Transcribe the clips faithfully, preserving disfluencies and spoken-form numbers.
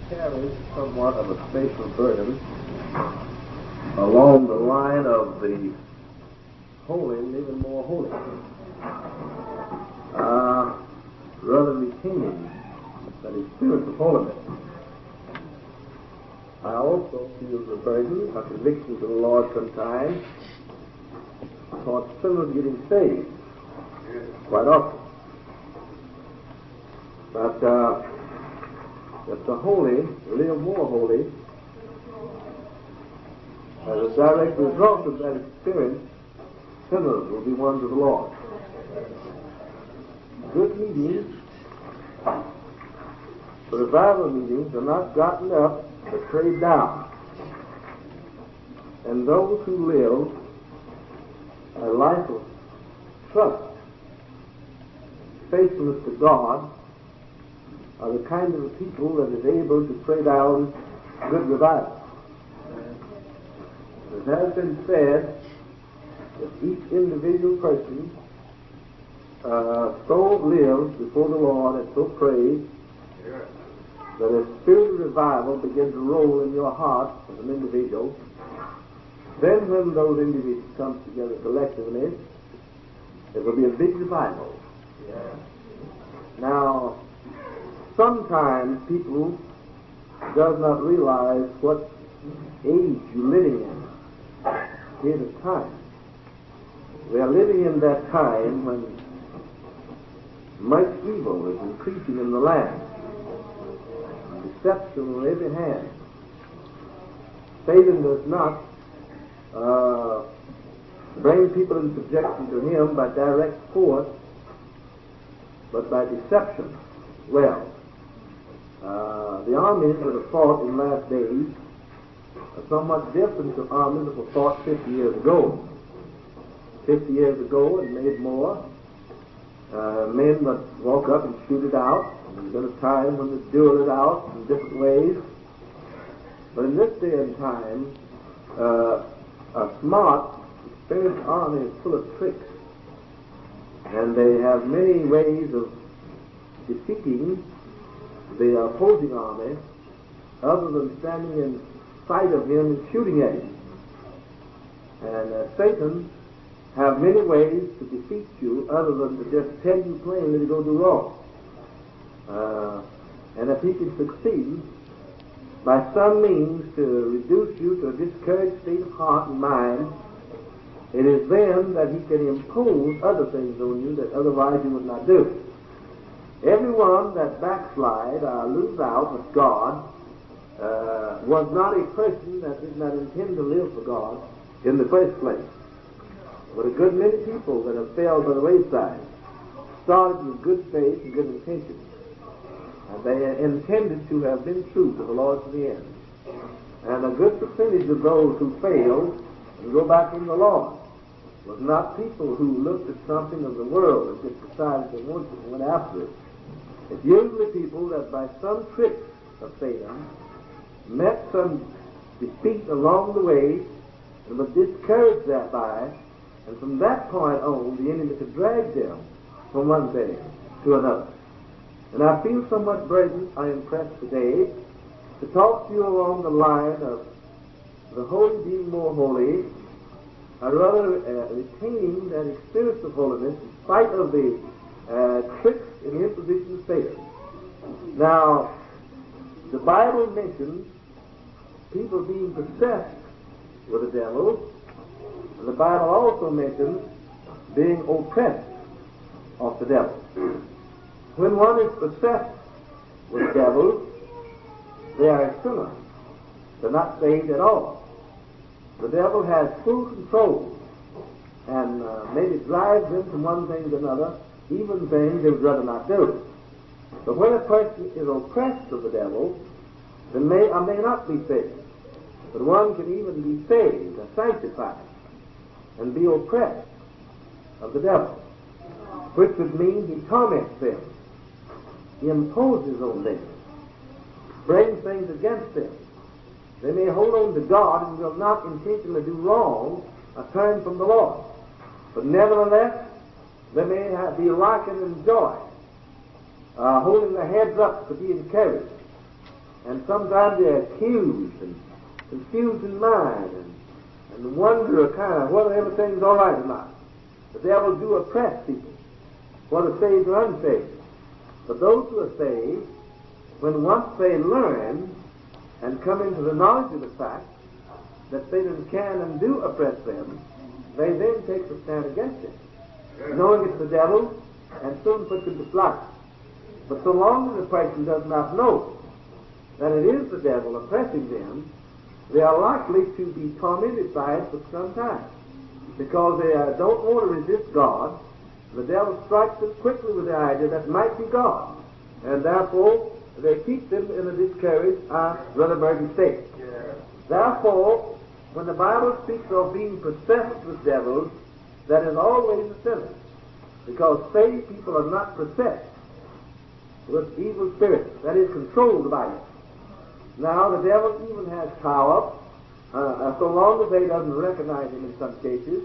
carries somewhat of a spatial burden along the line of the holy and even more holy. Uh, rather retaining that experience of holiness. I also feel the burden, a conviction to the Lord sometimes, toward sinners getting saved, quite often. But uh, that the holy live more holy, as a direct result of that experience, sinners will be won to the Lord. Good meetings, revival meetings, are not gotten up but prayed down. And those who live a life of trust, faithfulness to God, are the kind of people that is able to pray down good revival. It has been said that each individual person uh, so lives before the Lord and so prays that a spirit of revival begins to roll in your heart as an individual. Then when those individuals come together collectively, it will be a big revival. Yeah. Now, sometimes people does not realize what age you're living in. Period of time. We are living in that time when much evil is increasing in the land. Deception on every hand. Satan does not uh, bring people in subjection to him by direct force, but by deception. Well, uh, the armies that are fought in last days are somewhat different to armies that were fought fifty years ago. Fifty years ago, and made more, uh, men would walk up and shoot it out. There's been a time when they duel it out in different ways. But in this day and time, uh, a smart, experienced army is full of tricks. And they have many ways of defeating the opposing army other than standing in sight of him and shooting at him. And uh, Satan have many ways to defeat you other than to just tell you plainly to go do wrong. Uh, and if he can succeed by some means to reduce you to a discouraged state of heart and mind, it is then that he can impose other things on you that otherwise you would not do. Everyone that backslide or lose out with God uh, was not a person that did not intend to live for God in the first place. But a good many people that have failed by the wayside started with good faith and good intentions. And they intended to have been true to the Lord to the end. And a good percentage of those who failed and go back in the Lord was not people who looked at something of the world and just decided they wanted it and went after it. It's usually people that by some trick of Satan met some defeat along the way and was discouraged thereby, and from that point on the enemy could drag them from one thing to another. And I feel somewhat burdened, I am pressed today, to talk to you along the line of the holy being more holy, or rather uh, retaining that experience of holiness in spite of the uh, tricks and imposition of Satan. Now, the Bible mentions people being possessed with the devil, and the Bible also mentions being oppressed of the devil. When one is possessed with devils, they are a sinner. They're not saved at all. The devil has full control and uh, maybe drives them from one thing to another, even things they would rather not do. But when a person is oppressed of the devil, they may or may not be saved. But one can even be saved or sanctified and be oppressed of the devil, which would mean he torments them. He imposes on them, brings things against them. They may hold on to God and will not intentionally do wrong or turn from the Lord. But nevertheless, they may have, be lacking in joy, uh, holding their heads up to be encouraged, And sometimes they're accused and confused in mind and, and wonder kind of whether everything's all right or not. The devil do oppress people, whether saved or unsaved. But those who are saved, when once they learn and come into the knowledge of the fact that Satan can and do oppress them, they then take the stand against it, knowing it's the devil, and soon puts him to flight. But so long as the person does not know that it is the devil oppressing them, they are likely to be tormented by it for some time, because they uh, don't want to resist God. The devil strikes them quickly with the idea that it might be God, and therefore they keep them in a discouraged, uh, rather burdened state. Yeah. Therefore, when the Bible speaks of being possessed with devils, that is always a sinner, because saved people are not possessed with evil spirits, that is, controlled by it. Now, the devil even has power, uh, so long as they doesn't recognize him in some cases,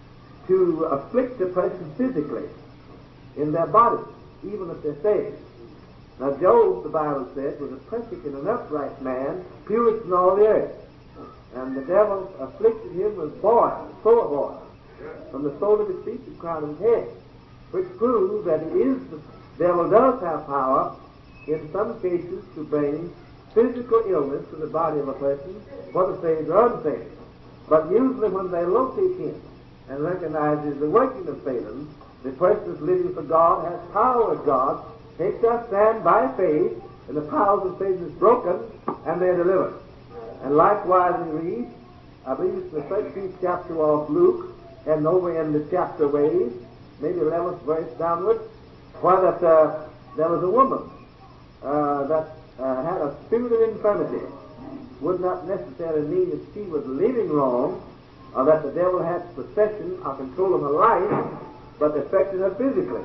to afflict a person physically in their body, even if they're saved. Now, Job, the Bible said, was a perfect and an upright man, purest in all the earth. And the devil afflicted him with boils, sore boils, from the sole of his feet to the crown of his head, which proves that it is the devil does have power in some cases to bring physical illness to the body of a person, whether saved or unsaved. But usually when they locate him and recognize the working of Satan, the person is living for God, has power of God, takes their stand by faith, and the powers of Satan is broken, and they are delivered. And likewise we read, I believe it's the thirteenth chapter of Luke, and over in the chapter ways, maybe eleventh verse downward, where that uh, there was a woman uh, that uh, had a spirit of infirmity. Would not necessarily mean that she was living wrong, or that the devil had possession or control of her life, but affected her physically.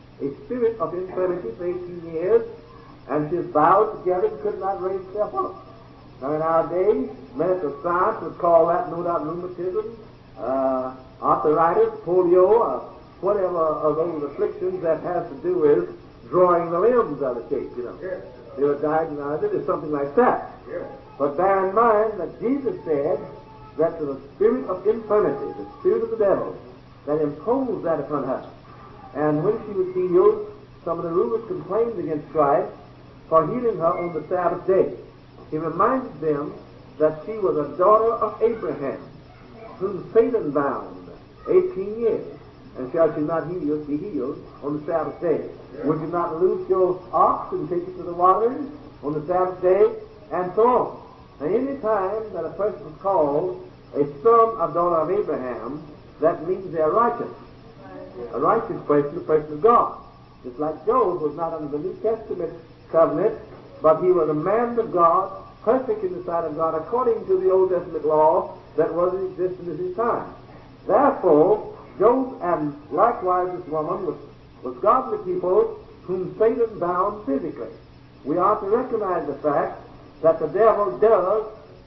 A spirit of infirmity for eighteen years, and she was bowed together and could not raise herself up. Now in our days, medical science would call that no doubt rheumatism, uh, arthritis, polio, or whatever of those afflictions that has to do with drawing the limbs out of shape, you know. Yes. They were diagnosed it as something like that. Yes. But bear in mind that Jesus said that the spirit of infirmity, the spirit of the devil, that imposed that upon her. And when she was healed, some of the rulers complained against Christ for healing her on the Sabbath day. He reminded them that she was a daughter of Abraham, whom Satan bound eighteen years, and shall she not heal, be healed on the Sabbath day? Yeah. Would you not loose your ox and take it to the watering on the Sabbath day? And so on. Now, any time that a person is called a son or daughter of Abraham, that means they're righteous. A righteous person, a person of God. Just like Job was not under the New Testament covenant, but he was a man of God, perfect in the sight of God, according to the Old Testament law that was in existence at his time. Therefore, Job and likewise this woman was, was godly people whom Satan bound physically. We are to recognize the fact that the devil does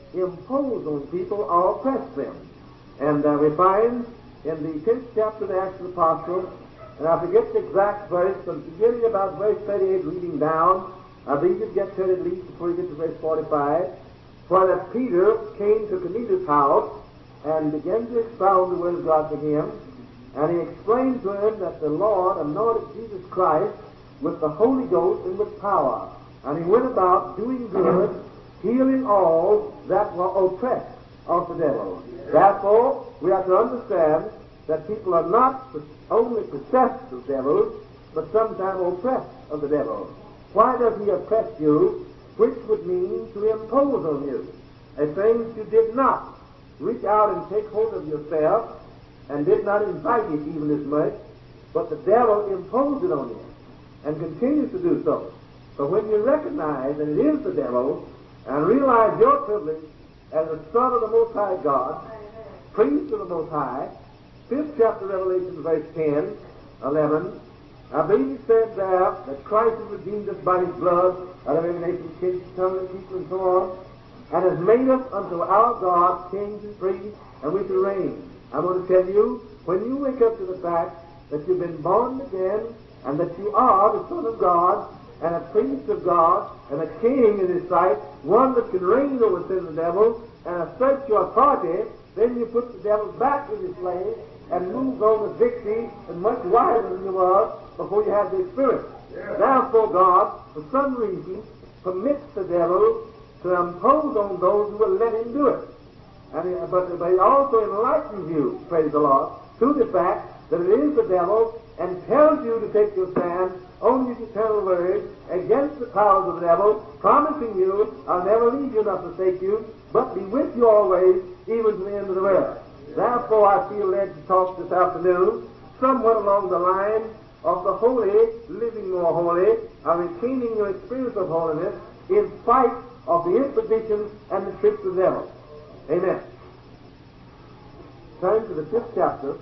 impose on people or oppress them. And uh, we find in the tenth chapter of the Acts of the Apostles, and I forget the exact verse, but beginning about verse thirty-eight, reading down, I believe you get to it at least before you get to verse forty-five, where that Peter came to Cornelius' house and began to expound the word of God to him, and he explained to him that the Lord anointed Jesus Christ with the Holy Ghost and with power. And he went about doing good, healing all that were oppressed of the devil. Therefore, we have to understand that people are not only possessed of devils, but sometimes oppressed of the devil. Why does he oppress you? Which would mean to impose on you a thing you did not reach out and take hold of yourself, and did not invite it even as much, but the devil imposed it on you, and continues to do so. But when you recognize that it is the devil, and realize your privilege as a son of the Most High God, priest of the Most High, fifth chapter Revelation, verse ten, eleven, I believe he said there that Christ has redeemed us by his blood out of every nation, kindred, tongue, and people, and so on, and has made us unto our God kings and priests, and we shall reign. I'm going to tell you, when you wake up to the fact that you've been born again, and that you are the Son of God, and a priest of God, and a king in his sight, one that can reign over sin and the devil, and assert your authority, then you put the devil back in his place and move on with victory and much wiser than you were before you had the experience. Yeah. Therefore, God, for some reason, permits the devil to impose on those who will let him do it. And he, but, but he also enlightens you, praise the Lord, to the fact that it is the devil, and tells you to take your stand on his eternal word against the powers of the devil, promising you, I'll never leave you nor forsake you, but be with you always, even to the end of the world. Therefore, I feel led to talk this afternoon somewhat along the line of the holy, living more holy, and retaining your experience of holiness in spite of the imposition and the tricks of the devil. Amen. Turn to the fifth chapter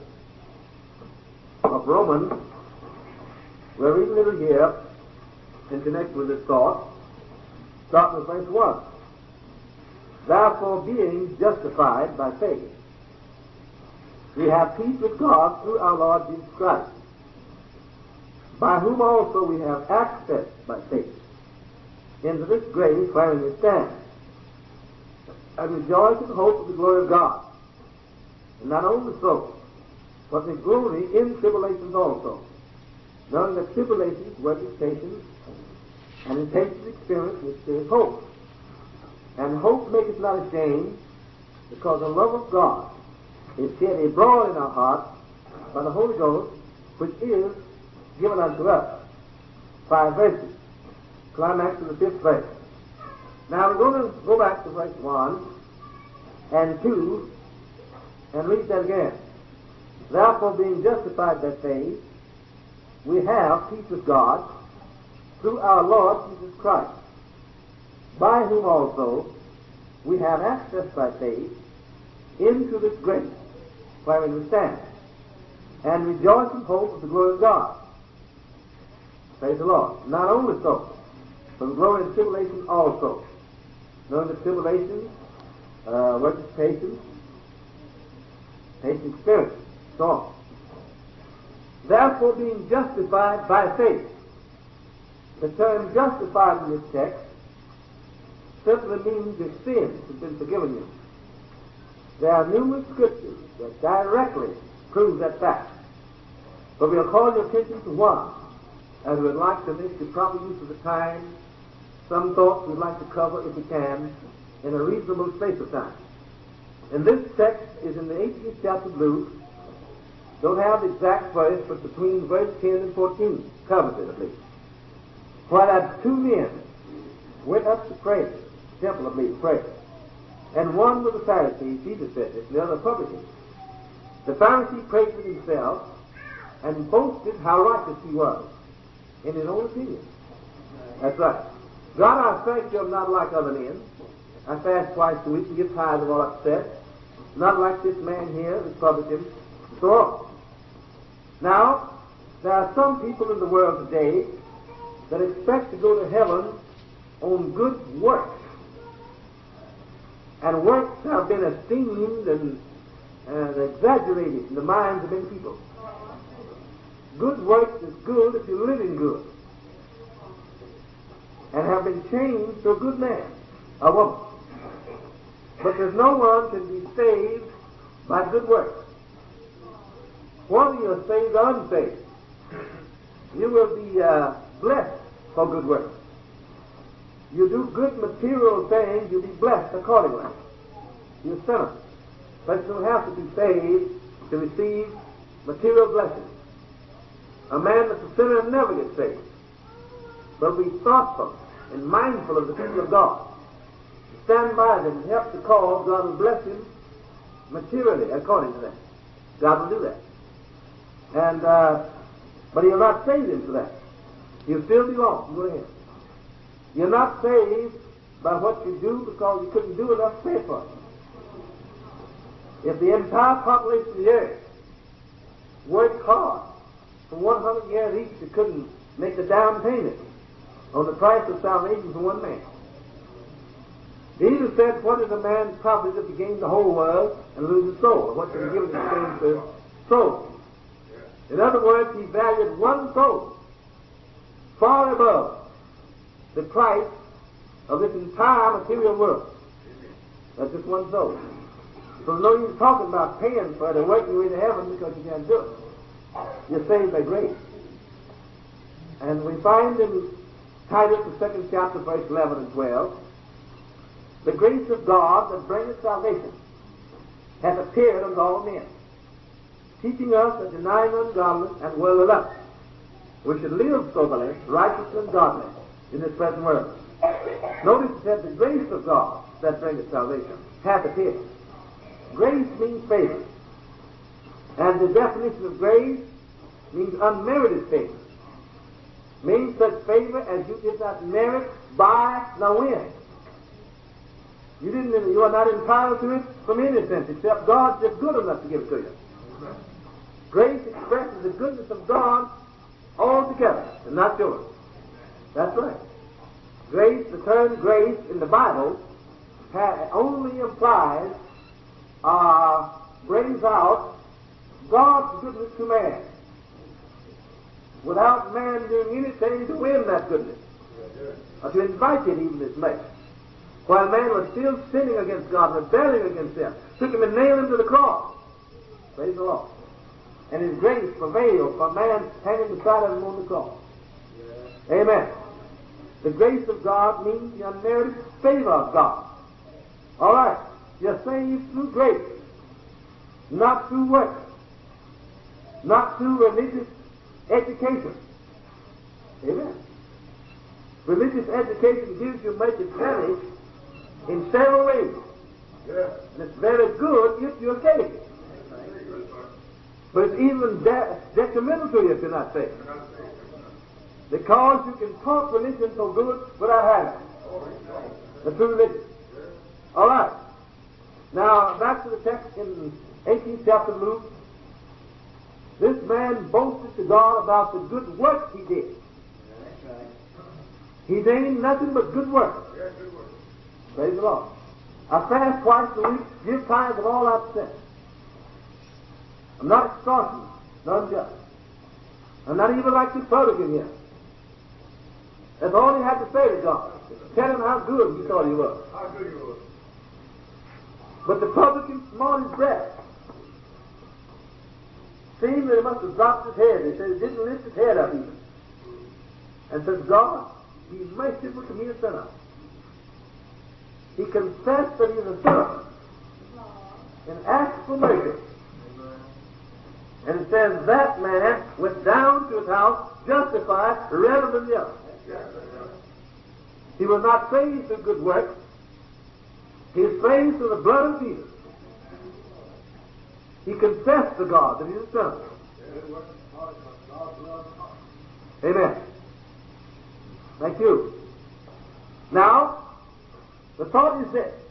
of Romans. We're reading it here in connection with this thought, starting with verse one. Therefore, being justified by faith, we have peace with God through our Lord Jesus Christ, by whom also we have access by faith into this grace wherein we stand, and rejoice in the hope of the glory of God. And not only so, but we glory in tribulations also, knowing that tribulations work patience, and in patience experience which there is hope. And hope maketh not ashamed, because the love of God is shed abroad in our hearts by the Holy Ghost, which is given unto us. Five verses. Climax to the fifth verse. Now we're going to go back to verse one and two and read that again. Therefore, being justified by faith, we have peace with God through our Lord Jesus Christ, by whom also we have access by faith into this grace wherein we stand, and rejoice in hope of the glory of God. Praise the Lord. Not only so, but the glory in tribulation also, knowing that tribulation uh, worketh patience, patience experience, so on. Therefore, being justified by faith. The term justified in this text simply means your sins have been forgiven you. There are numerous scriptures that directly prove that fact. But we'll call your attention to one, as we would like to make the proper use of the time. Some thoughts we'd like to cover, if we can, in a reasonable space of time. And this text is in the eighteenth chapter of Luke. Don't have the exact verse, but between verse ten and fourteen covers it at least. Where that two men went up to pray, the temple of least pray, and one was a Pharisee, Jesus said this, and the other a publican. The Pharisee prayed with himself and boasted how righteous he was in his own opinion. That's right. God, I thank you, I'm not like other men. I fast twice a week and get tired of all upset. Not like this man here, this publican, and so on. Now, there are some people in the world today that expect to go to heaven on good works. And works have been esteemed and uh, exaggerated in the minds of many people. Good works is good if you're living good, and have been changed to a good man, a woman. But there's no one can be saved by good works. Whether you're saved or unsaved, you will be uh, blessed for good works. You do good material things, you'll be blessed accordingly. You're a sinner. But you don't have to be saved to receive material blessings. A man that's a sinner never gets saved. But be thoughtful and mindful of the people of God. Stand by them and help the cause. God will bless him materially according to that. God will do that. And, uh, but he'll not save him for that. He'll still be lost and go to hell. You're not saved by what you do because you couldn't do enough to pay for it. If the entire population of the earth worked hard for one hundred years each, you couldn't make the down payment on the price of salvation for one man. Jesus said, what is a man profit if he gain the whole world and lose his soul? Or what should he give in exchange for his soul? In other words, he valued one soul far above the price of this entire material world. That's just one soul. So there's no use talking about paying for it or working your way to heaven because you can't do it. You're saved by grace. And we find in Titus, the second chapter, verse eleven and twelve, the grace of God that bringeth salvation hath appeared unto all men, teaching us that denying ungodliness and worldly lust, we should live soberly, righteous and godly in this present world. Notice it said the grace of God that bringeth salvation hath appeared. Grace means favor. And the definition of grace means unmerited favor. Means such favor as you did not merit, buy, nor win. You didn't. You are not entitled to it from any sense, except God's just good enough to give it to you. Grace expresses the goodness of God altogether, and not yours. That's right. Grace, the term grace in the Bible, ha- only implies, uh, brings out God's goodness to man, without man doing anything to win that goodness, or to invite it even as much. While man was still sinning against God, rebelling against Him, took him and nailed him to the cross. Praise the Lord. And His grace prevailed for man hanging beside of Him on the cross. Yeah. Amen. The grace of God means the unmerited favor of God. All right. You're saved through grace, not through works, not through religious education. Amen. Religious education gives you much advantage in several ways. Yeah. And it's very good if you're saved. But it's even de- detrimental to you if you're not saved. Because you can talk religion so good without having it. The true religion. All right. Now, back to the text in eighteenth chapter of Luke. This man boasted to God about the good works he did. He named nothing but good works. Praise the Lord. I fast twice a week, give tithes of all I possess. I'm not extortionate, not unjust. I'm not even like this publican here. That's all he had to say to God. Tell him how good he thought he was. How good he was. But the publican smote his breast. Seemed that he must have dropped his head. He said he didn't lift his head up even. And said, God, be merciful to me, a sinner. He confessed that he was a sinner and asked for mercy. And it says that man went down to his house justified rather than the other. He was not saved through good works. He was saved through the blood of Jesus. He confessed to God that he was a sinner. Amen. Thank you. Now, the thought is this.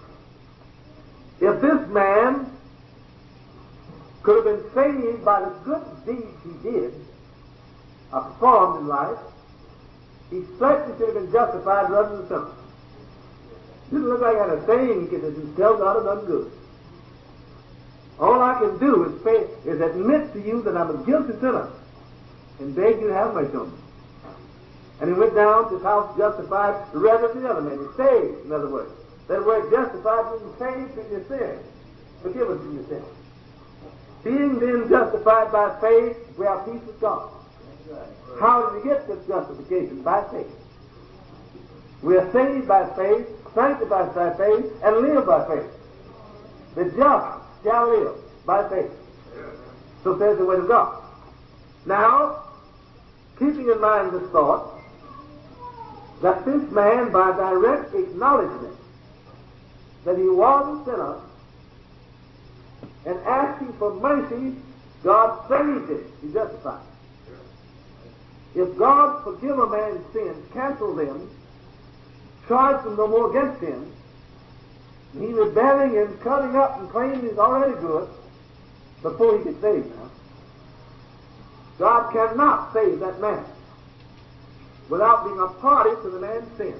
If this man could have been saved by the good deeds he did, or performed in life, he certainly should have been justified rather than sinner. Didn't look like I had a thing he could just tell God I've done good. All I can do is pay, is admit to you that I'm a guilty sinner and beg you to have mercy on me. And he went down to his house justified rather than the other man. He saved, in other words. That word justified means saved from your sin, forgiven from your sin. Being then justified by faith, we have peace with God. How did we get this justification? By faith. We are saved by faith, sanctified by faith, and live by faith. The just shall live by faith. So says the Word of God. Now, keeping in mind this thought, that this man, by direct acknowledgement that he was a sinner, and asking for mercy, God saved him. He justified. If God forgive a man's sins, cancel them, charge them no more against him, and he's rebelling and cutting up and claiming he's already good before he gets saved now, God cannot save that man without being a party to the man's sin.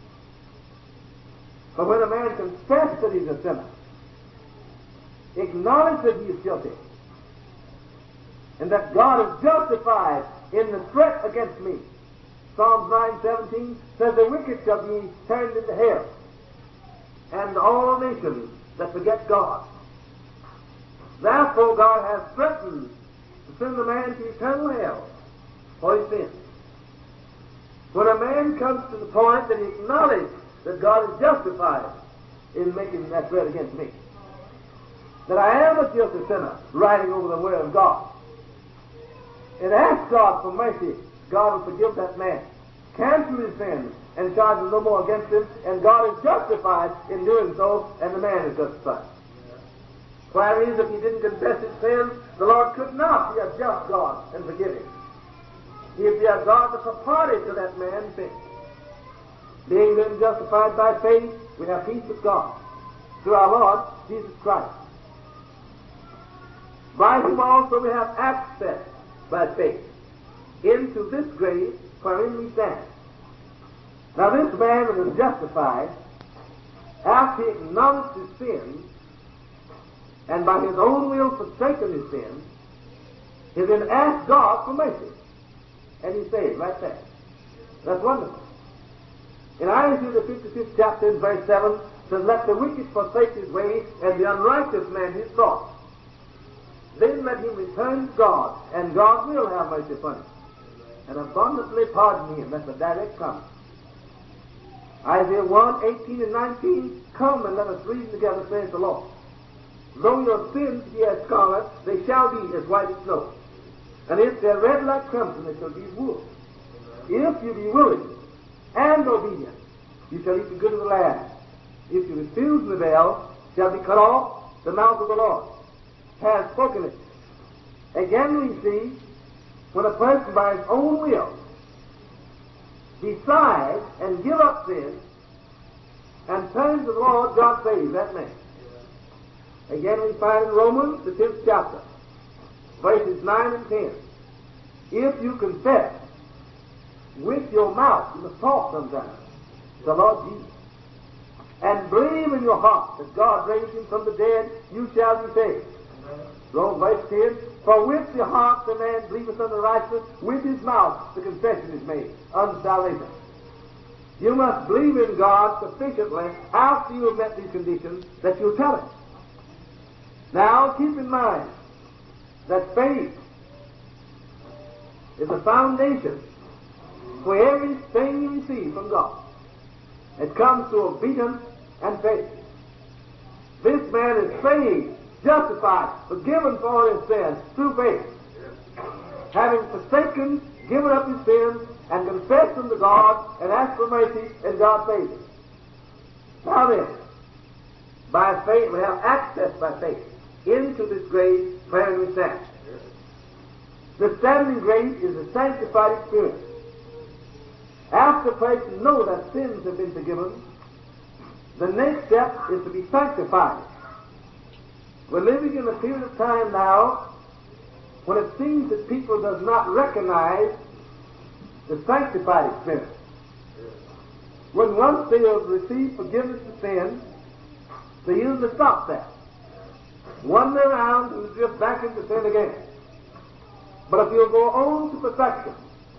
But when a man confesses that he's a sinner, acknowledge that he is guilty, and that God is justified in the threat against me, Psalms nine seventeen says, the wicked shall be turned into hell, and all nations that forget God. Therefore God has threatened to send the man to eternal hell for his sins. When a man comes to the point that he acknowledges that God is justified in making that threat against me, that I am a guilty sinner riding over the word of God, and ask God for mercy, God will forgive that man, cancel his sins, and charge him no more against him, and God is justified in doing so, and the man is justified. Whereas if he didn't confess his sins, the Lord could not be a just God and forgive him. He'd be a God that's a party to that man's sin. Being then justified by faith, we have peace with God through our Lord Jesus Christ. By whom also we have access by faith into this grace wherein we stand. Now this man that is justified, after he acknowledged his sins, and by his own will forsaken his sins, he then asked God for mercy. And he saved right there. That's wonderful. In Isaiah the fifty-fifth chapter in verse seven says, let the wicked forsake his way, and the unrighteous man his thoughts. Then let him return to God, and God will have mercy upon him, and abundantly pardon him. That's a direct promise. Isaiah one, eighteen and nineteen, come and let us read together, saith the Lord. Though your sins be as scarlet, they shall be as white as snow. And if they're red like crimson, they shall be as wool. If you be willing and obedient, you shall eat the good of the land. If you refuse and rebel, shall be cut off. The mouth of the Lord has spoken it. Again we see, when a person by his own will decides and give up sin and turns to the Lord, God saves that man. Again we find in Romans, the tenth chapter, verses nine and ten. If you confess with your mouth, you must talk sometimes, the Lord Jesus, and believe in your heart that God raised him from the dead, you shall be saved. Romans verse ten, for with the heart the man believeth unto righteousness, with his mouth the confession is made unto salvation. You must believe in God sufficiently after you have met these conditions that you'll tell it. Now keep in mind that faith is the foundation for everything you receive from God. It comes through obedience and faith. This man is saved, justified, forgiven for his sins through faith. Having forsaken, given up his sins, and confessed them to God, and asked for mercy, and God saves him. Now then, by faith, we have access by faith into this grace wherein we stand. The standing grace is a sanctified experience. After a person knows that sins have been forgiven, the next step is to be sanctified. We're living in a period of time now when it seems that people does not recognize the sanctified experience. When once they have received forgiveness of sin, they usually stop there, wander around and drift back into sin again. But if you'll go on to perfection,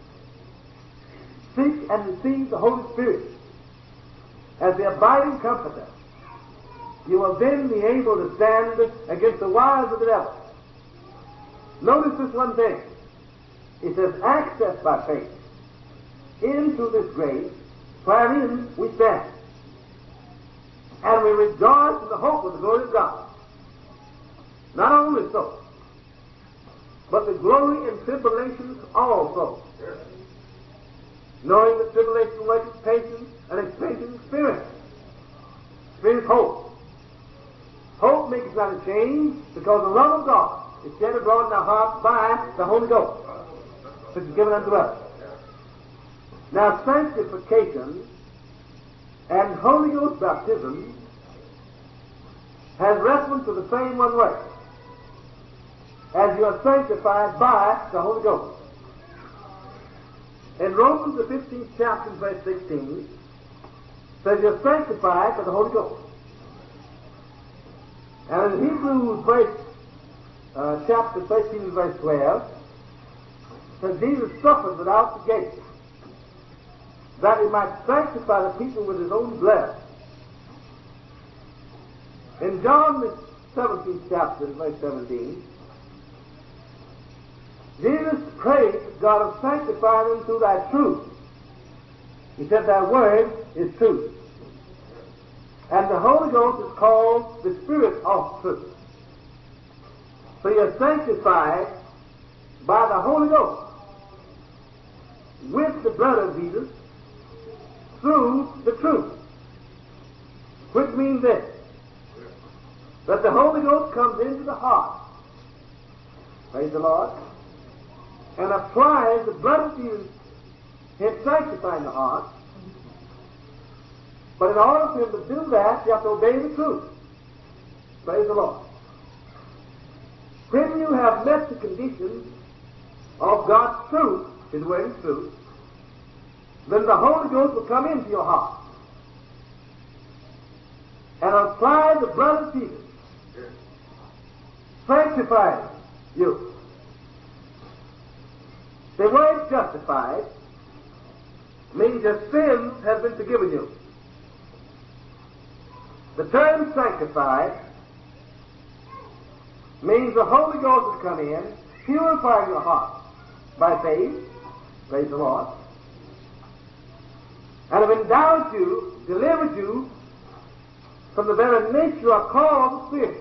seek and receive the Holy Spirit as the abiding comforter, you will then be able to stand against the wiles of the devil. Notice this one thing. It says access by faith into this grace wherein we stand. And we rejoice in the hope of the glory of God. Not only so, but the glory in tribulations also. Knowing that tribulation worketh patience, and experience experience. Experience hope. Hope makes not ashamed, because the love of God is shed abroad in our hearts by the Holy Ghost, which is given unto us. Now, sanctification and Holy Ghost baptism has reference to the same one word, as you are sanctified by the Holy Ghost. In Romans the fifteenth chapter, verse sixteen, says you're sanctified by the Holy Ghost. And in Hebrews verse, uh, chapter thirteen and verse twelve, says Jesus suffered without the gate, that he might sanctify the people with his own blood. In John the seventeenth chapter, verse seventeen, Jesus prayed that God would sanctify them through thy truth. He said, thy word is truth. And the Holy Ghost is called the Spirit of truth. So you're sanctified by the Holy Ghost with the blood of Jesus through the truth. Which means this, that the Holy Ghost comes into the heart, praise the Lord, and applies the blood of Jesus in sanctifying the heart. But in order for him to do that, you have to obey the truth. Praise the Lord. When you have met the conditions of God's truth, his word is truth, then the Holy Ghost will come into your heart and apply the blood of Jesus, sanctifying you. The word justified means your sins have been forgiven you. The term sanctified means the Holy Ghost has come in, purifying your heart by faith, praise the Lord, and have endowed you, delivered you from the very nature or cause of sin.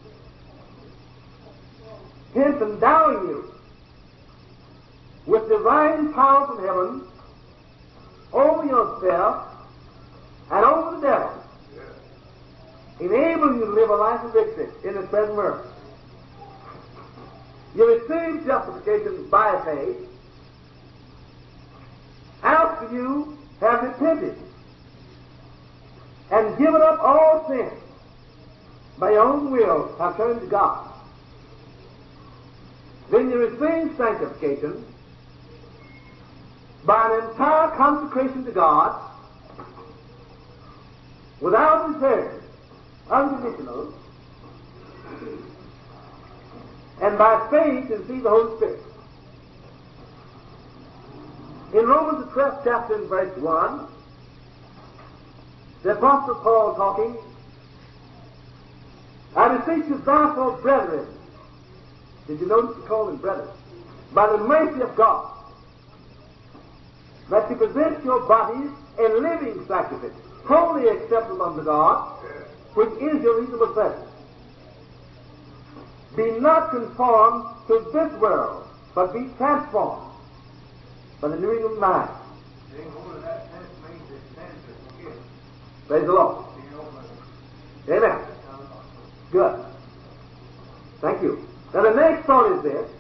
Hence endowing you with divine power from heaven over yourself and over the devil, enabling you to live a life of victory in this present world. You receive justification by faith after you have repented and given up all sin by your own will, have turned to God. Then you receive sanctification by an entire consecration to God without reserve, unconditional, and by faith receive the Holy Spirit. In Romans the twelfth chapter and verse one, the Apostle Paul talking, I beseech you therefore, brethren, did you notice he called them brethren, by the mercy of God, that you present your bodies a living sacrifice, wholly acceptable unto God, which is your reasonable service. Be not conformed to this world, but be transformed by the renewing of mind. Praise the Lord. Amen. Good. Thank you. Now the next thought is this.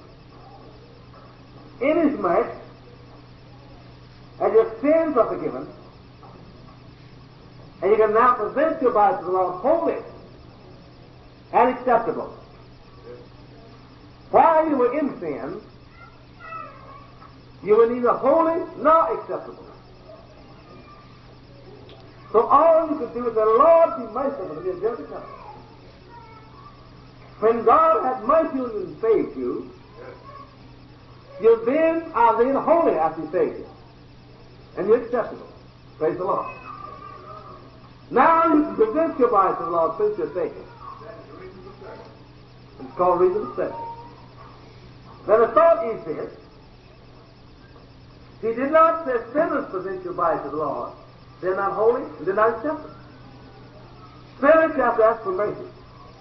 Inasmuch as your sins are forgiven, and you can now present your body to the Lord holy and acceptable. While you were in sin, you were neither holy nor acceptable. So all you could do is say, Lord, be merciful to me, a guilty sinner. When God had mercy on you and saved you, you then are then holy after he saved you. And you're acceptable. Praise the Lord. Now you can present your body to the Lord since you're saved. It's called reason of service. Then the thought is this. He did not say sinners present your body to the Lord. They're not holy and they're not acceptable. Sinners have to ask for mercy.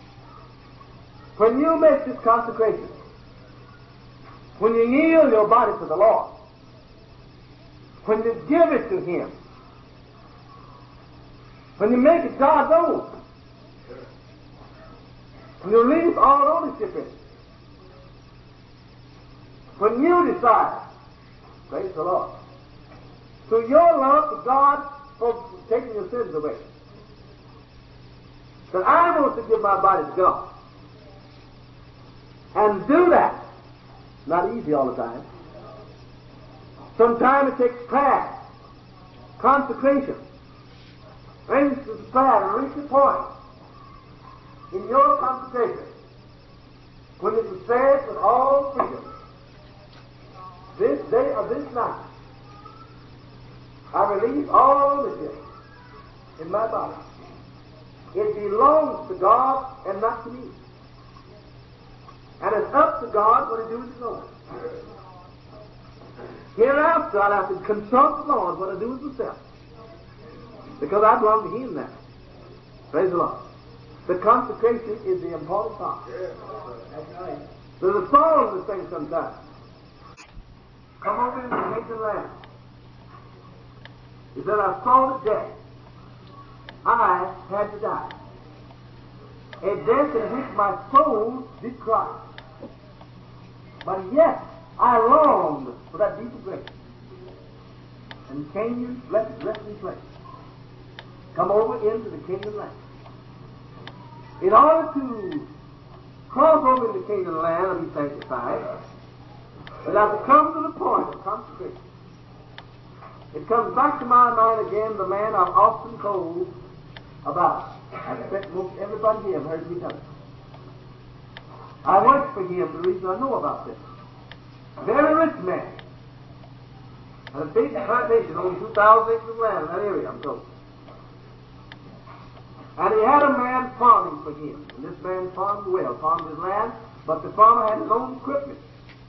When you make this consecration, when you yield your body to the Lord, when you give it to Him, when you make it God's own, when you release all ownership in it, when you decide, praise the Lord, through your love to God for taking your sins away, that I want to give my body to God, and do that, not easy all the time. Sometimes it takes prayer, consecration, earnest prayer to reach the point in your consecration when you can say it with all freedom. This day or this night, I release all ownership in my body. It belongs to God and not to me. And it's up to God what to do with his own. Hereafter, I'll have to consult the Lord what to do with myself. Because I belong to him now. Praise the Lord. The consecration is the important part. There's a song in this thing sometimes. Come over into the Canaan land. He said, I saw the death. I had to die. A death in which my soul did cry. But yet I longed for that deeper grace. And Canaan left resting place. Come over into the Canaan land. In order to cross over into Canaan land and be sanctified, but I have to come to the point of consecration. It comes back to my mind again, the man I've often told about. I expect most everybody here have heard me tell it. I worked for him, the reason I know about this. Very rich man. Had a big plantation, only two thousand acres of land in that area, I'm told. And he had a man farming for him. And this man farmed well, farmed his land, but the farmer had his own equipment.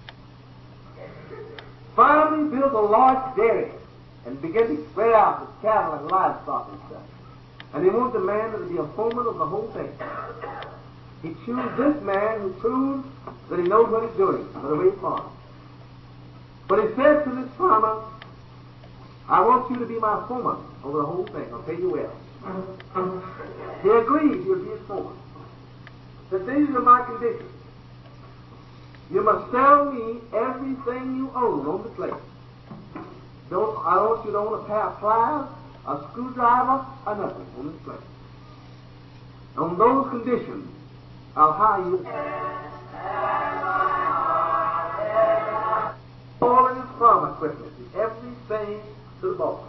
Finally built a large dairy and began to spread out his cattle and livestock and stuff. And he wanted the man to be a foreman of the whole thing. He chose this man who proves that he knows what he's doing by the way he farms. But he said to this farmer, I want you to be my foreman over the whole thing. I'll pay you well. He agreed he would be his foreman. That these are my conditions. You must sell me everything you own on the place. Don't, I don't want you to own a pair of pliers, a screwdriver, or nothing on this place. On those conditions, I'll hire you. All of his farm equipment, everything to the boss.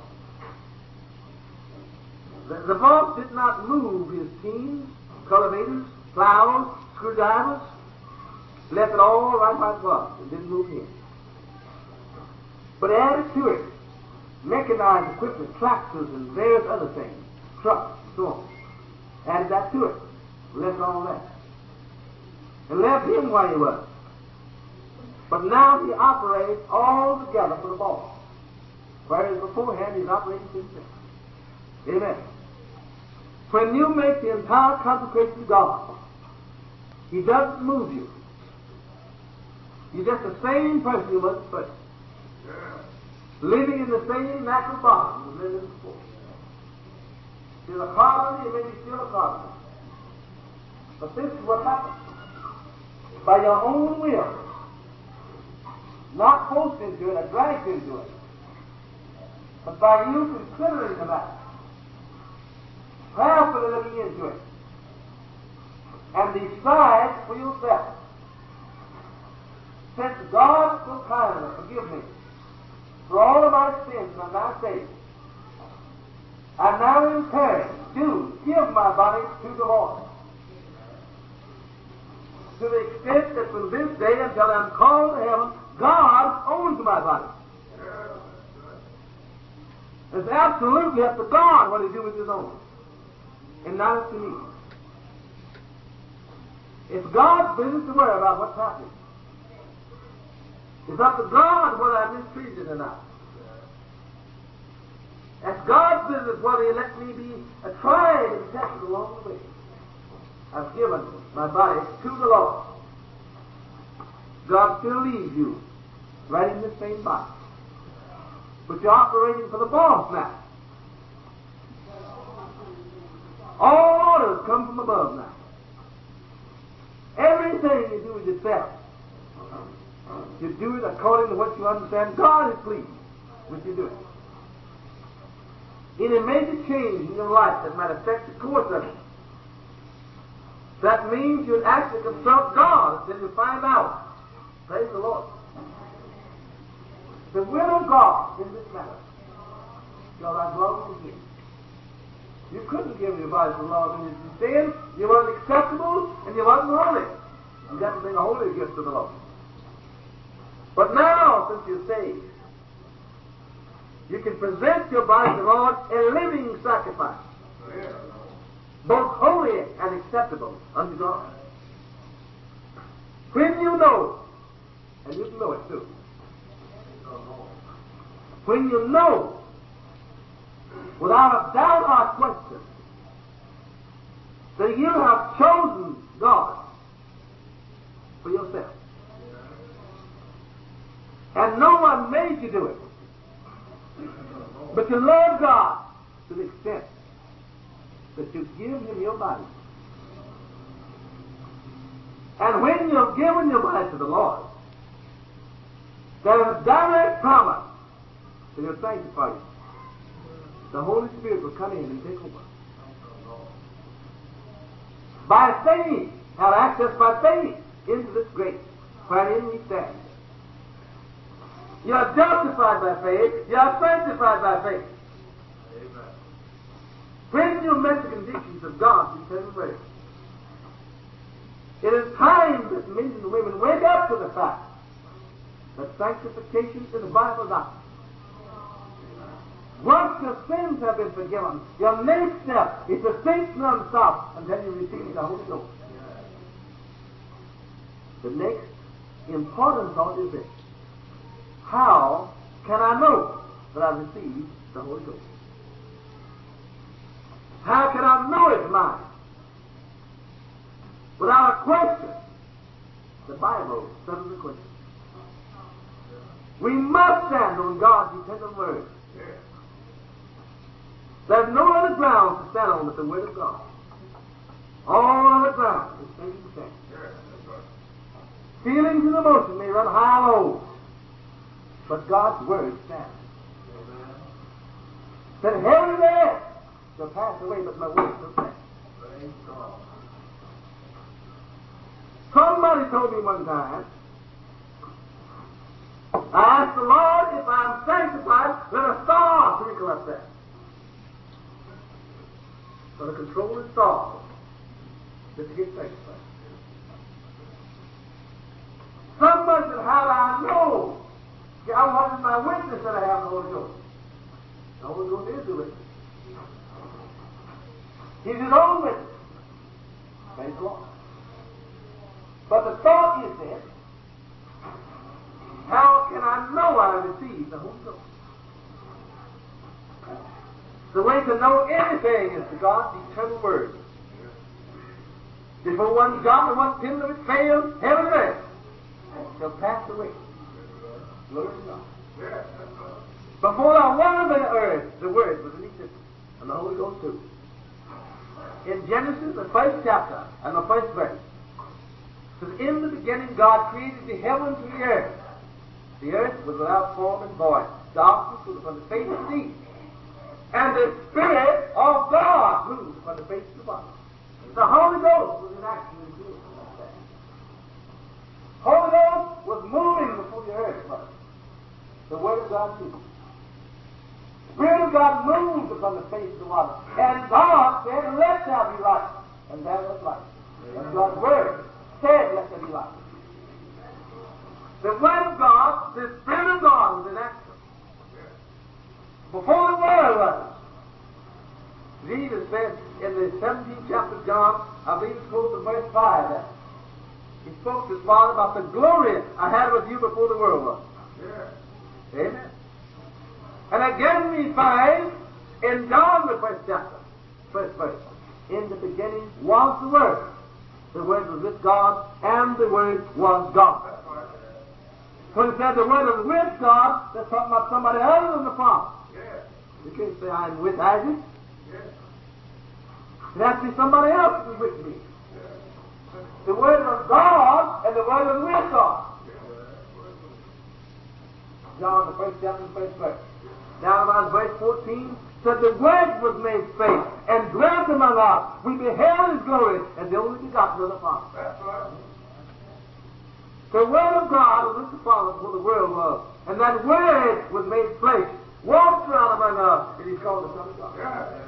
The, the boss did not move his teams, cultivators, plows, screwdrivers. Left it all right where it was and didn't move him. But added to it mechanized equipment, tractors, and various other things, trucks, and so on. Added that to it. Left all that. And left him where he was. But now he operates all together for the boss. Whereas beforehand he's operating for himself. Amen. When you make the entire consecration to God, he doesn't move you. You're just the same person you was at first. Living in the same natural body you lived in before. You're a carpenter, you may be still a carpenter. But this is what happens. By your own will, not forced into it or dragged into it, but by you considering the matter, prayerfully looking into it, and decide for yourself, since God so kindly forgive me for all of my sins and my sins, I now impaired, do give my body to the Lord. To the extent that from this day until I'm called to heaven, God owns my body. It's absolutely up to God what he do with his own, and not up to me. It's God's business to worry about what's happening. It's up to God whether I'm mistreated or not. It's God's business whether he let me be tried and tested along the way. I've given my body to the Lord. God still leaves you right in the same body. But you're operating for the boss now. All orders come from above now. Everything you do is yourself. You do it according to what you understand God is pleased with you doing. Any major change in your life that might affect the course of it, that means you'd actually consult God until you find out. Praise the Lord. The will of God in this matter. God, I belong to Him. You couldn't give your body to the Lord when you sinned. You weren't acceptable and you wasn't holy. You got to bring a holy gift to the Lord. But now, since you're saved, You can present your body to the Lord a living sacrifice, both holy and acceptable unto God. When you know, and you know it too, when you know, without a doubt or question, that you have chosen God for yourself, and no one made you do it, but you love God to the extent that you give Him your body. And when you've given your body to the Lord, there is a direct promise that He'll sanctify you. The Holy Spirit will come in and take over. By faith, have access by faith into this grace wherein we stand. You are justified by faith. You are sanctified by faith. Amen. When you met the conditions of God's eternal grace, it is time that men and women wake up to the fact that sanctification is a Bible doctrine. Once your sins have been forgiven, your next step is to sink non-stop until you receive the Holy Ghost. The next important thought is this: how can I know that I've received the Holy Ghost? How can I know it's mine? Without a question. The Bible settles the question. We must stand on God's eternal word. There's no other ground to stand on but the Word of God. All other ground is sinking sand. Feelings and emotions may run high or low, but God's Word stands. That heaven and earth shall pass away, but my word shall stand. Somebody told me one time, I asked the Lord if I'm sanctified, let a star twinkle up there. For the control of stars, just to get sanctified. Somebody said, how do I know? God wanted my witness that I have the Holy Ghost. The Holy Ghost is the witness. He's His own witness. Praise the Lord. But the thought is this: how can I know I received the Holy Ghost? The way to know anything is to God's eternal Word. Before one jot or one tittle of it fails, heaven and earth shall pass away. Glory to God. Before the world of the earth, the Word was in existence, and the Holy Ghost too. In Genesis, the first chapter and the first verse, it says, in the beginning God created the heavens and the earth. The earth was without form and void. Darkness was upon the face of the deep. And the Spirit of God moved upon the face of the water. The Holy Ghost was in action in creation. Holy Ghost was moving before the earth was. The Word of God moved. Spirit of God moved upon the face of the water. And God said, let there be light. And there was light. That's God's Word. Said, let there be light. The Word of God, the Spirit of God was in action. Before the world was. Jesus said in the seventeenth chapter of John, I believe it's close to verse five there. He spoke to His Father about the glory I had with you before the world was. Yeah. Amen. And again we find in John the first chapter, first verse, in the beginning was the Word. The Word was with God, and the Word was God. When it says the Word was with God, that's talking about somebody other than the Father. You can't say I'm with Isaac. It has to be somebody else to be with me. The Word was God, and the Word was with God. John, the first chapter, the first verse. Down about verse fourteen, said the Word was made flesh and dwelt among us. We beheld His glory as the only begotten of the Father. That's right. The Word of God was with the Father before the world was, and that Word was made flesh, walked around among us, and He's called the Son of God. Yeah.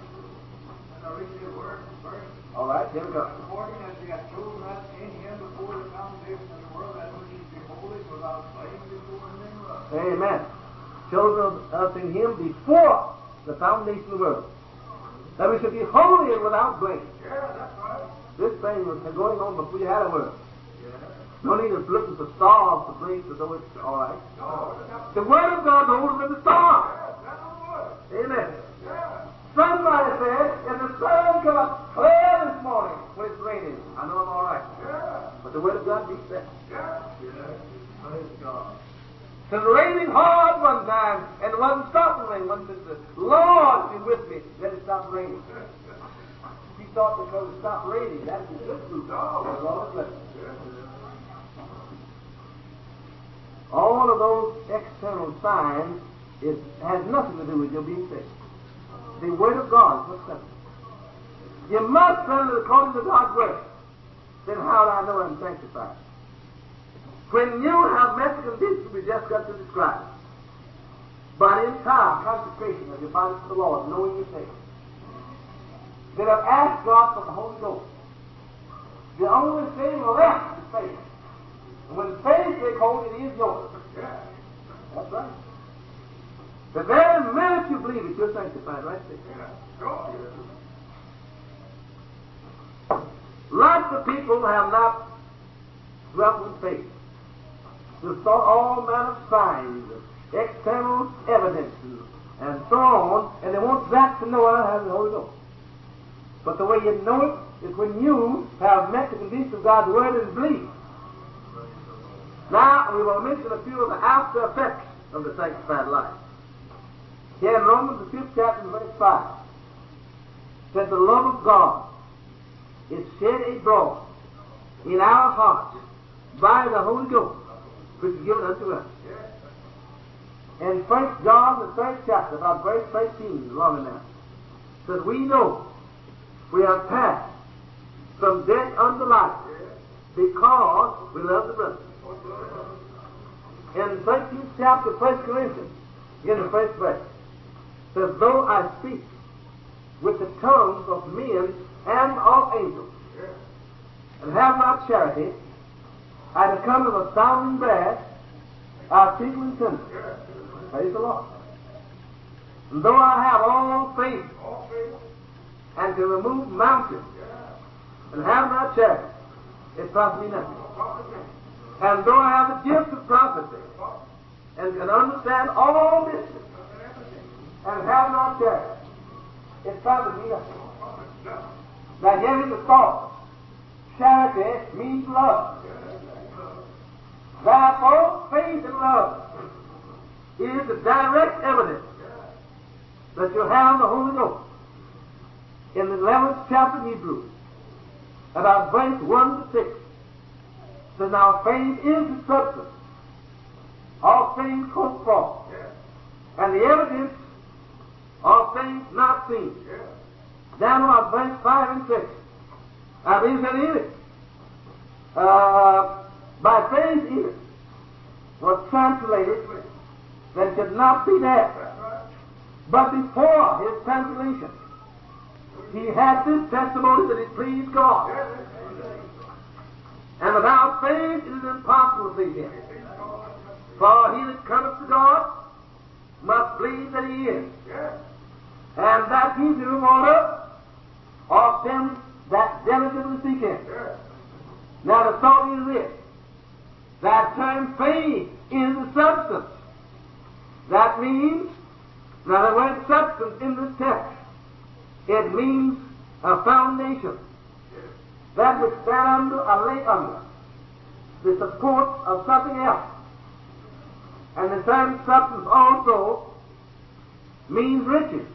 All right, here we go. According as He hath chosen us in Him before the foundation of the world, that we should be holy without blame before Him in love. Amen. chosen of us in him before the foundation of the world, that we should be holy and without blame. Yeah, that's right. This thing was going on before you had a world. No need of looking for stars to blink to know it's all right. No, the Word of God is older than the stars. yeah, that's the word. Amen. Yeah. Somebody said, if the sun come up clear this morning when it's raining, I know I'm all right. Yeah. But the Word of God beats that. Yeah. Yeah. Praise God. It was raining hard one time, and it wasn't stopping raining. One said, Lord, be with me. Let it stop raining. He thought because it stopped raining, that would be good food. No. The Lord bless it. All of those external signs is, has nothing to do with your being saved. The Word of God is what's separate. You must run it according to God's Word. Then how do I know I'm sanctified? When you have met the condition we just got to describe, by entire consecration of your body to the Lord, knowing your faith, then have asked God for the Holy Ghost. The only thing left is faith. And when faith takes hold, it is yours. Yeah. That's right. The very minute you believe it, you're sanctified right there. Yeah. Sure. Lots of people have not dwelt with faith. They've sought all manner of signs, external evidences, and so on, and they want that to know I have the Holy Ghost. But the way you know it is when you have met the condition of God's Word and believe. Now, we will mention a few of the after effects of the sanctified life. Here in Romans, the fifth chapter, verse five, said the love of God is shed abroad in our hearts by the Holy Ghost, which is given unto us. In First John, the third chapter, about verse thirteen, long enough, says, we know we have passed from death unto life because we love the brother. In the thirteenth chapter of First Corinthians, in the first verse, says, though I speak with the tongues of men and of angels, and have not charity, I become of a sounding brass, I speak with thunder. Praise the Lord. And though I have all faith, and can remove mountains, and have not charity, it profits me nothing. And though I have the gift of prophecy, and can understand all mysteries, and have not charity, it profits me nothing. Now here is the thought. Charity means love. Therefore, faith and love is the direct evidence that you have the Holy Ghost. In the eleventh chapter of Hebrews, about verse one to six, says, now faith is the substance of things hoped for, and the evidence of things not seen. Down about verse five and six, I believe that in it, uh, by faith in it, was translated that could not be there. But before his translation, he had this testimony that it pleased God. And without faith it is impossible to please him. For he that cometh to God must believe that he is, and that he's the rewarder of them that diligently seek him. Now the thought is this, that term faith is a substance. That means, now the word substance in this text, it means a foundation. That which stand under or lay under the support of something else. And the term substance also means riches.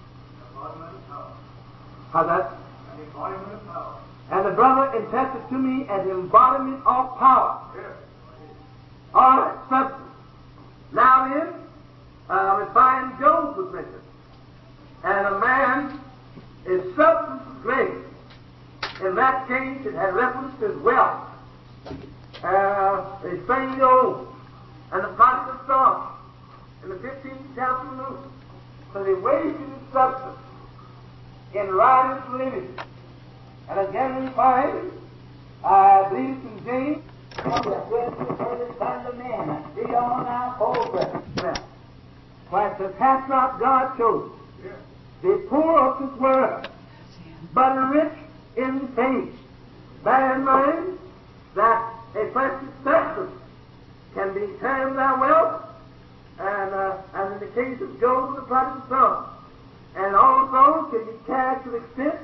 How's that? And the brother attested to me as embodiment of power. All right, substance. Now then, uh, refined gold was mentioned. And a man, his substance was great. In that case, it had reference to his wealth. Uh, the thing gold and the prodigal son in the fifteenth chapter of Luke. So they wasted his substance in riotous living. And again we find, I believe it's in James, the sons of men, be on our progress. Why it says, hath not God chosen the poor of this world, but rich in faith? Bear in mind that a fleshly substance can be termed our wealth, and uh, as in the case of Job the prodigal son, and also can be carried to the extent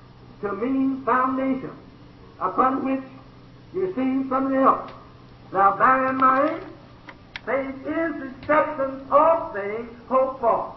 to mean foundation upon which you receive something else. Now bear in mind, faith is the substance of things hoped for.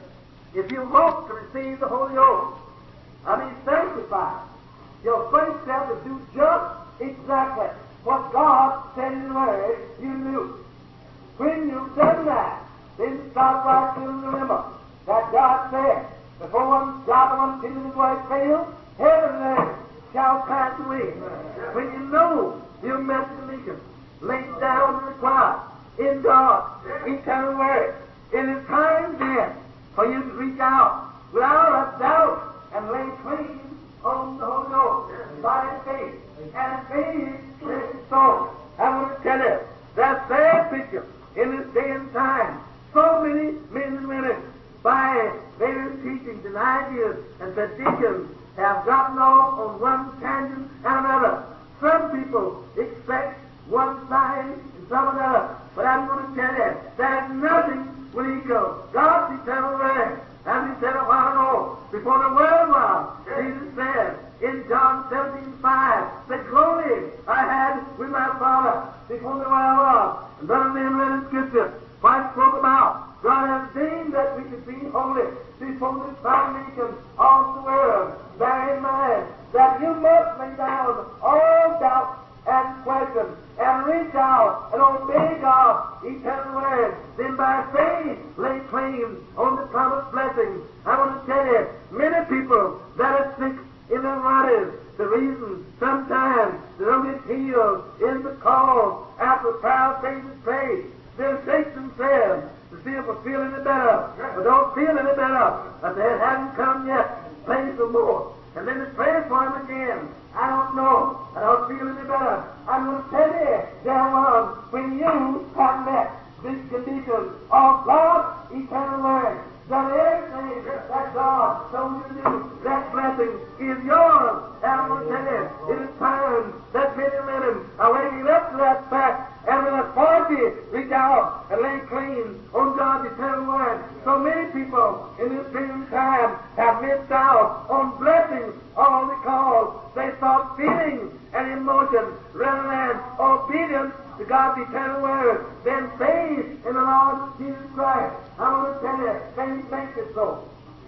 If you hope to receive the Holy Ghost, I mean sanctified, your first step is to do just exactly what God said in the Word you do. When you've done that, then start right to remember that God said, before one jot or one tittle of his word fails, heaven and earth shall pass away. When you know your imagination laid down and required in God's eternal Word, it is time then for you to reach out without a doubt and lay claim on the Holy Ghost by faith. And faith is so. I want to tell you, that sad picture in this day and time, so many men and women, by various teachings and ideas and traditions, have gotten off on one tangent and another. Some people expect one sign and some another, but I'm going to tell you, there's nothing will equal God's eternal Word. As he said a while ago, before the world was, Jesus said in John seventeen five, the glory I had with my Father before the world was. And none of them read in Scripture what spoke about God has ordained that we should be holy before the foundation of the world. Bear in mind that you must lay down all doubt and question and reach out and obey God's eternal Word. Then by faith lay claim on the promised blessings. I want to tell you, many people that are sick in their bodies, the reason sometimes they don't get healed is because after prayer faith is prayed, they'll shake themselves to see if they feel any better, but don't feel any better. But they haven't come yet. Pray some more. And then they pray for him again. I don't know. I don't feel any better. I'm going to tell you, dear one, when you have met this condition of God's eternal Word, done everything that God told you to do, that blessing is yours. And I'm going to tell you, it is time that men and women are waking up to that fact and with authority reach out and lay claim on God's eternal Word. So many people in this present time have missed out on blessings all because they thought feeling and emotion rather than obedience to God's eternal Word, then faith in the Lord Jesus Christ. I want to tell you, faith makes it so.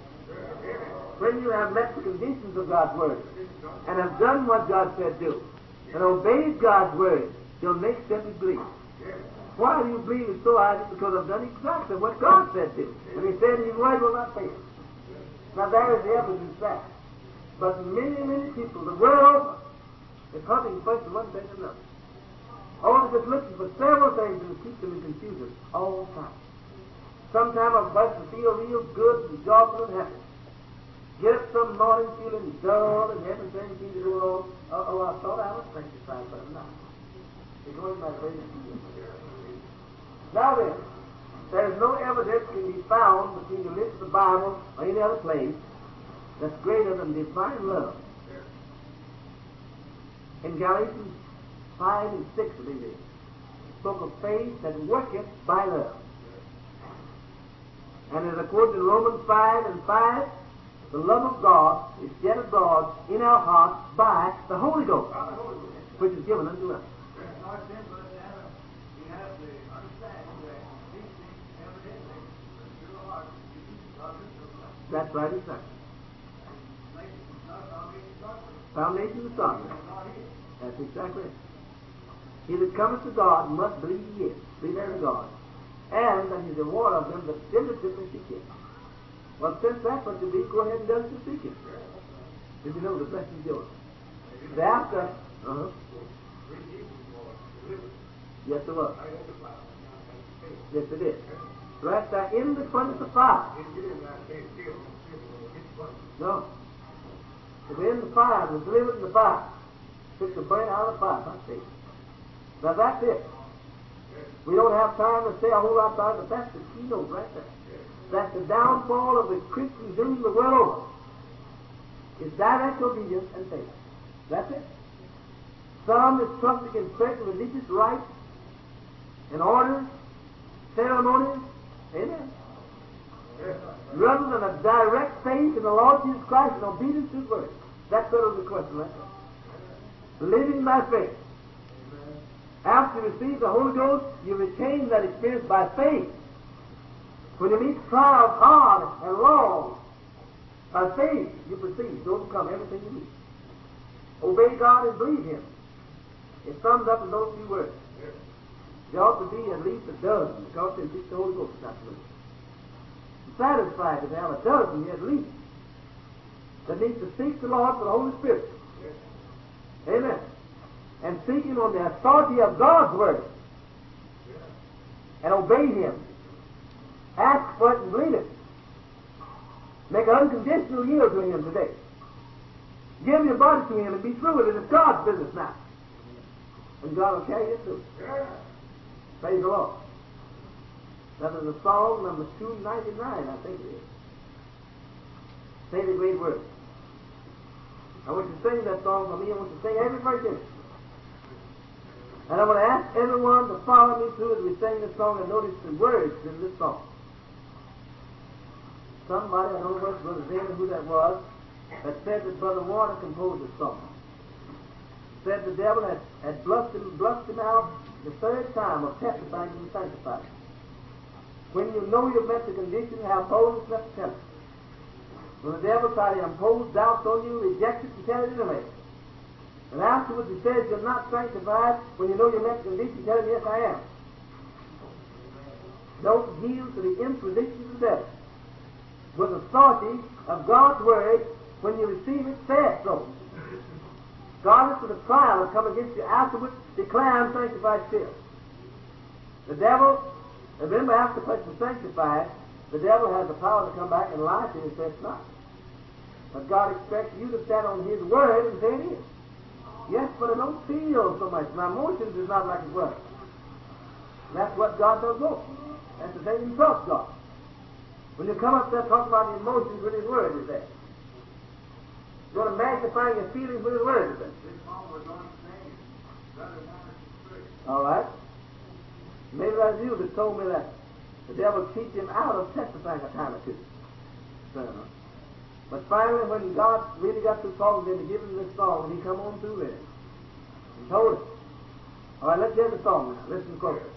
When you have met the conditions of God's Word and have done what God said do and obeyed God's Word, your next step is believe. Why do you believe it so hard? Because I've done exactly what God said do. And He said His Word will not fail. Now there is the evidence that. But many, many people, the world, is hunting first for one thing and another. Or they're just looking for several things to keep them in confusion all the time. Sometimes a person feel real good and joyful and happy. Get up some morning feeling dull and everything seems to go wrong. Oh, oh, I thought I was sanctified, but I'm not. You're going by the way you feel. Now then, there is no evidence can be found between the lips of the Bible or any other place that's greater than divine love. In Galatians five and six, I believe it is, spoke of faith that worketh by love. And as according to Romans five and five, the love of God is shed abroad in our hearts by the Holy Ghost, which is given unto us. That's right, exactly. Foundation of doctrine. That's exactly it. He that cometh to God must believe He is, believe there is God, and that He's the reward of them that diligently seek Him. Well, since that's what you believe, go ahead and diligently seek Him. If you know the blessing is yours. Thereafter, uh-huh. Yes, it was. Yes, it is. Right there in the furnace of fire. No. If we're in the fire, we're delivered in the fire. Took the burn out of the fire, not faith. Now that's it. We don't have time to say a whole lot about it, but that's the keynote right there. that the downfall of the Christians in the world over is direct obedience and faith. That's it. Some is trusting in certain religious rites and orders, ceremonies, amen, rather than a direct faith in the Lord Jesus Christ and obedience to His word. That settles the question right there. Living by faith. After you receive the Holy Ghost, you retain that experience by faith. When you meet trials hard and long, by faith you proceed to overcome everything you meet. Obey God and believe Him. It sums up in those few words. There ought to be at least a dozen, because they seek the Holy Ghost. Not to I'm satisfied to have a dozen here at least that need to seek the Lord for the Holy Spirit. Amen. And seek Him on the authority of God's Word. And obey Him. Ask for it and believe it. Make an unconditional yield to Him today. Give your body to Him and be through with it. It's God's business now. And God will carry you through. Praise the Lord. That is a song number two ninety-nine, I think it is. Say the great word. I want you to sing that song for me. I want you to sing every verse in it. And I'm going to ask everyone to follow me through as we sing this song and notice the words in this song. Somebody, I don't know whether Brother Zane or who that was, that said that Brother Warner composed this song. Said the devil had, had bluffed him, bluffed him out the third time of testifying to be sanctified. When you know you've met the condition, have boldness enough to tell it. When the devil tried to impose doubts on you, reject it and tell it anyway. And afterwards he says you're not sanctified. When you know you're met the condition, tell him, yes, I am. Don't yield to the imposition of the devil. With the authority of God's Word, when you receive it, say it so. Regardless of the trial that come against you, afterwards declare I'm sanctified still. The devil, remember, after a person is sanctified, the devil has the power to come back and lie to you and say it's not. But God expects you to stand on His Word and say it is. Yes, but I don't feel so much. My emotions is not like it was. That's what God does most. That's the thing He trusts God. When you come up there talking about the emotions when His Word is there. You're going to magnify your feelings when His Word is there. All right. Maybe that's you that told me that the devil cheats him out of testifying a time or two. So, but finally, when God really got through talking to him and giving him this song, and he come on through there and told him. All right, let's hear the song now. Listen closely.